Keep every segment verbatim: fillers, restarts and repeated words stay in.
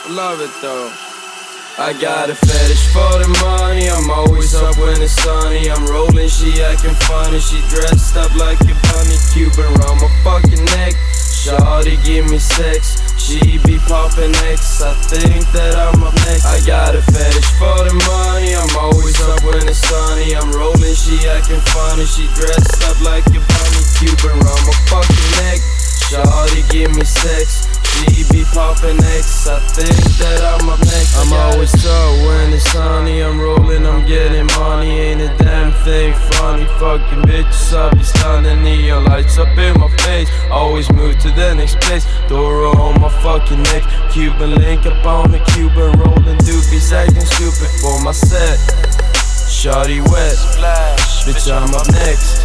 Love it though. I got a fetish for the money, I'm always up when it's sunny. I'm rolling, she acting funny, she dressed up like a bunny. Cuban around my fucking neck, shawty give me sex, she be poppin' X, I think that I'm up next. I got a fetish for the money, I'm always up when it's sunny. I'm rolling, she acting funny, she dressed up like a bunny. Cuban around my fucking neck, shawty give me sex, she be poppin' X, I think that I'm up next. I'm always up when it's sunny, I'm rolling, I'm getting money, ain't a damn thing funny. Fucking bitches, I be stunning, neon lights up in my face, always move to the next place. Dora on my fucking neck, Cuban link up on the Cuban, rolling doobies, acting stupid for my set. Shawty wet, bitch I'm up next.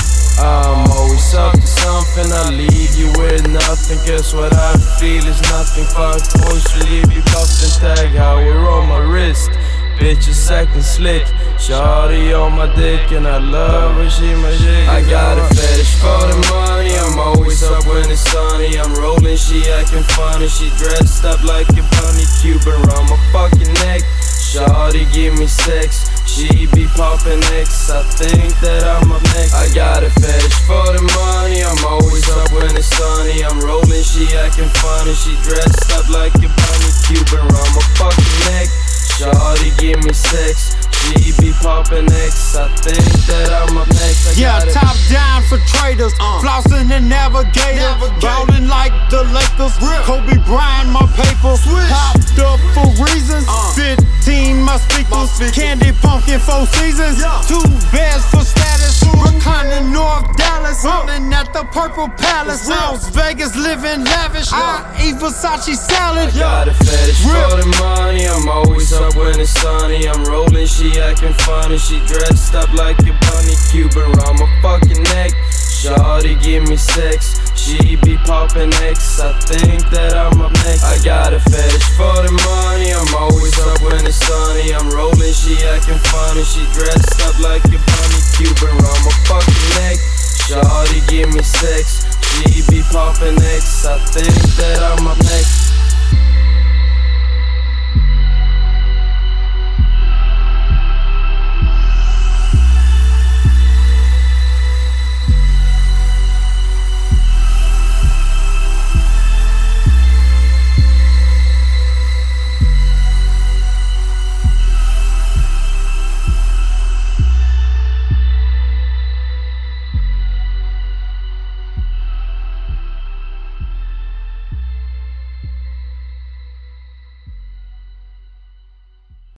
I'm always up to something, I leave you with nothing. Guess what I feel is nothing. Fuck boys, we leave you cuffed and tag. How we're on my wrist, bitches acting slick. Shawty on my dick and I love her, she my shit. I got a fetish for the money, I'm always up when it's sunny. I'm rolling, she acting funny, she dressed up like a bunny. Cuban around my fucking neck, shawty give me sex, she be poppin' X, I think that I'm up next. I got a fetish for the money, I'm always up when it's sunny. I'm rolling, she acting funny, she dressed up like a bunny. Cuban around my fucking neck, shawty give me sex, she be poppin' X, I think that I'm up next. I yeah, top down for traders, uh. flossing and navigator, ballin' like the Lakers. Rip. Kobe Bryant, my paper, Switch. Popped up for reasons. Uh. Fifteen my speakers, candy pumpkin four seasons. Yeah. Two beds for status, reclining North Dallas, rolling at the Purple Palace. Las Vegas living lavish. Yeah. I eat Versace salad. I got a fetish Rip. for the money, I'm always up when it's sunny. I'm rolling, she acting funny, she dressed up like a bunny. Cuban around my fucking neck, shawty give me sex, she be poppin' X, I think that I'm up next. I got a fetish for the money, I'm always up when it's sunny. I'm rolling, she acting funny, she dressed